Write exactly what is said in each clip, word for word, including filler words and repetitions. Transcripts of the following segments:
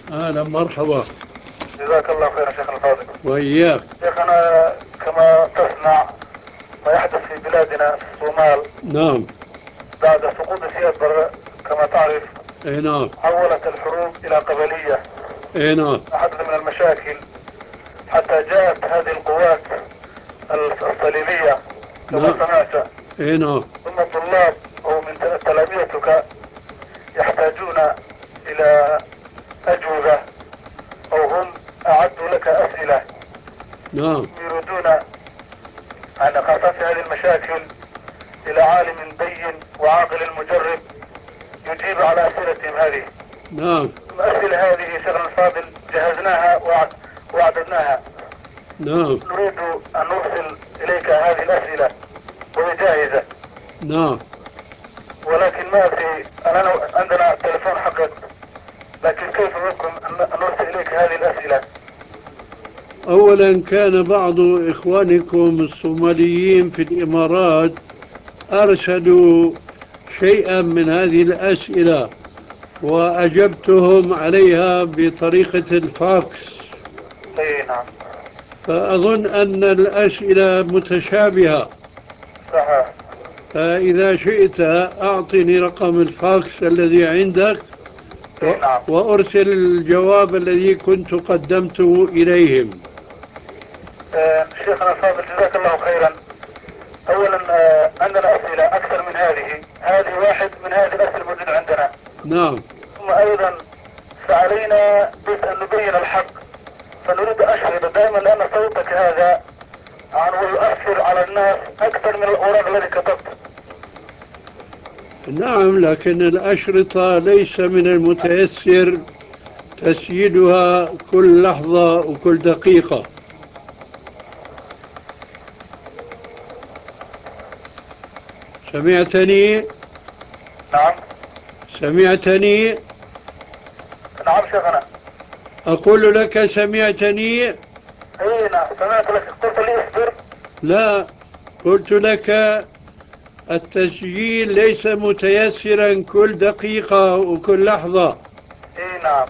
أهلا مرحبا. جزاك الله خيرا شيخنا الفاضل. وإياك. شيخنا، كما تسمع ما يحدث في بلادنا في الصومال نعم. بعد سقوط سياد برة كما تعرف، اي نعم. حولت الحروب إلى قبلية. اي نعم. حدث من المشاكل حتى جاءت هذه القوات الصليبية كما نعم. سمعت. اي نعم. ثم الطلاب أو من تلاميذك يحتاجون إلى أجوبة، أو هم أعدوا لك أسئلة نعم. يريدون أن خاصة هذه المشاكل إلى عالم بين وعاقل مجرب يجيب على أسئلتهم هذه. نعم. الأسئلة هذه شيخنا الفاضل جهزناها وأعددناها. نعم. نريد أن نرسل إليك هذه الأسئلة وهي جاهزة، نعم. ولكن ما في أنا عندنا تلفون حقك، لكن كيف يمكن أن نرسل إليك هذه الأسئلة؟ أولا كان بعض إخوانكم الصوماليين في الإمارات أرسلوا شيئا من هذه الأسئلة وأجبتهم عليها بطريقة الفاكس، اي نعم. فأظن أن الأسئلة متشابهة. صحيح. فإذا شئت أعطني رقم الفاكس الذي عندك اي نعم. وأرسل الجواب الذي كنت قدمته إليهم. آه شيخنا الفاضل جزاك الله خيرا. اولا آه عندنا اسئلة اكثر من هذه، هذه واحد من هذه الاسئلة الموجودة عندنا. نعم. ثم ايضا فعلينا بس ان نبين الحق، فنريد اشهد دائما لان صوتك هذا يعني يؤثر على الناس اكثر من الاوراق التي كتبت. نعم، لكن الأشرطة ليس من المتيسر تسجيلها كل لحظة وكل دقيقة. سمعتني؟ نعم. سمعتني؟ نعم شيخنا. أقول لك سمعتني؟ اي نعم سمعت لك، قلت لي اصبر. لا، قلت لك التسجيل ليس متيسرا كل دقيقة وكل لحظة. اي نعم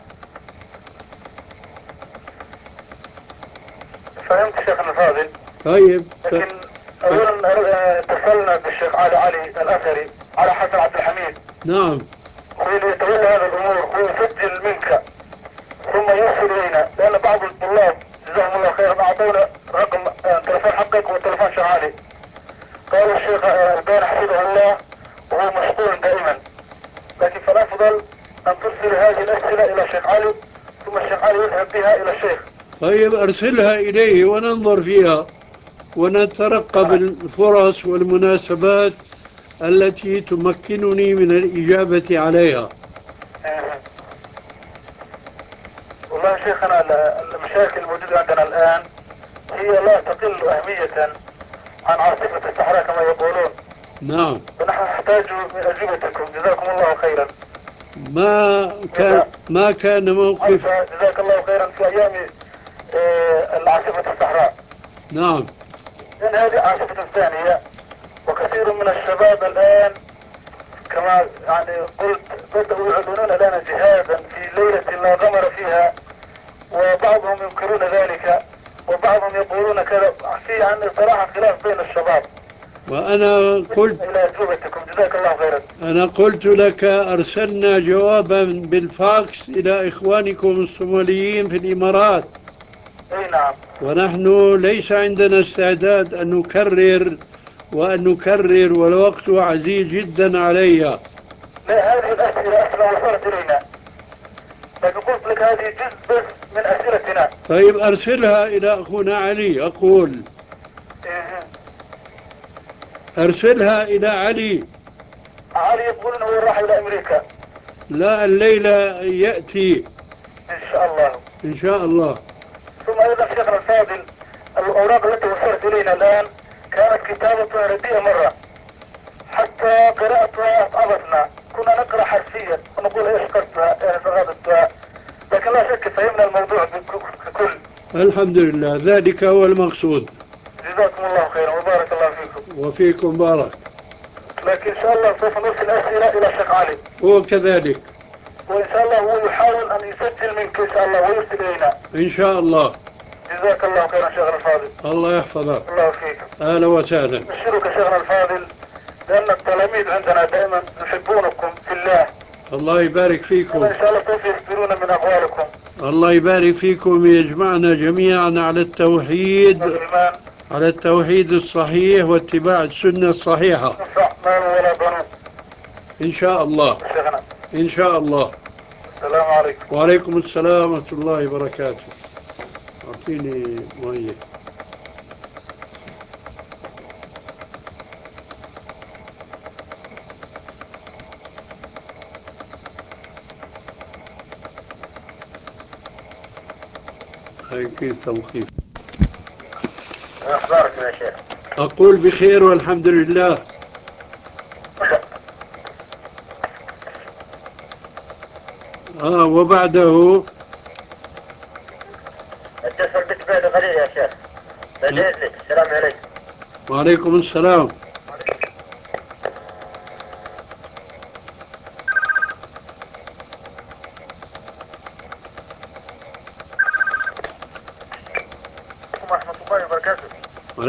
فهمت شيخنا الفاضل. طيب. ف... لكن اولا آه، اتصلنا بالشيخ علي علي الاثري على حسن عبد الحميد، نعم. ويتولى هذه الامور ويسجل منك ثم يرسل الينا، لان بعض الطلاب جزاهم الله خيرا اعطونا رقم آه، تلفون حقك وتلفون شيخ علي. قالوا الشيخ آه، البين حفظه الله وهو مشغول دائما، لكن فالافضل ان ترسل هذه الاسئله الى الشيخ علي ثم الشيخ علي يذهب بها الى الشيخ. طيب أرسلها إليه وننظر فيها ونترقب شكرا. الفرص والمناسبات التي تمكنني من الإجابة عليها. آه. والله شيخنا المشاكل الموجودة عندنا الآن هي لا تقل أهمية عن عاصفة الصحراء كما يقولون، نعم. ونحن نحتاج من أجوبتكم جزاكم الله خيرا. ما كان إذا ما كان موقف. أنت جزاك الله خيرا في أيام آه، العاصفة الصحراء، نعم. لأن هذه عاصفة ثانية، وكثير من الشباب الآن كما يعني قلت بدأوا يعلنون لنا جهادا في ليلة لا قمر فيها، وبعضهم ينكرون ذلك وبعضهم يقولون كذا. في يعني صراحة خلاف بين الشباب. وأنا قلت إلى أجوبتكم جزاك الله خيرا. أنا قلت لك أرسلنا جوابا بالفاكس إلى إخوانكم الصوماليين في الإمارات، أي نعم. ونحن ليس عندنا استعداد أن نكرر وأن نكرر والوقت عزيز جدا علي. لا، هذه الأسئلة أصلا وصلت إلينا، لكن قلت لك هذه جزء بس من أسئلتنا. طيب أرسلها إلى أخونا علي. أقول إيه. أرسلها إلى علي. علي يقول أنه راح إلى أمريكا. لا، الليلة يأتي إن شاء الله. إن شاء الله. ثم أيضا شيخنا الفاضل، الأوراق التي وصلت إلينا الآن كانت كتابتها رديئة مرة، حتى قراءتها أصعبتنا. كنا نقرأ حرفيا ونقول إيش قصدها إيش غلطتها، لكن لا شك فهمنا الموضوع ككل. الحمد لله، ذلك هو المقصود. جزاكم الله خيرا وبارك الله فيكم. وفيكم بارك. لكن إن شاء الله سوف نرسل أسئلة إلى الشيخ علي. هو كذلك. وإن شاء الله هو يحاول أن يسجل منك إن شاء الله ويرسل إلينا. إن شاء الله. جزاك الله خيرا شيخنا الفاضل. الله يحفظك. الله فيك. أهلا وسهلا. نشكرك شيخنا الفاضل لأن التلاميذ عندنا دائما يحبونكم في الله. الله يبارك فيكم. إن شاء الله سوف يخبرون من أقوالكم. الله يبارك فيكم، يجمعنا جميعا على التوحيد والإيمان. على التوحيد الصحيح واتباع السنة الصحيحة. نفع مال ولا بنون. إن شاء الله. شيخنا. إن شاء الله. السلام عليكم. وعليكم السلام ورحمة الله وبركاته. أعطيني مية. هاي كيف توقيف؟ أخبارك يا شيخ؟ أقول بخير والحمد لله. آه وبعده اتصل بك بعد قليل يا شيخ. بديت لك. السلام عليكم. وعليكم السلام. ورحمة الله وبركاته.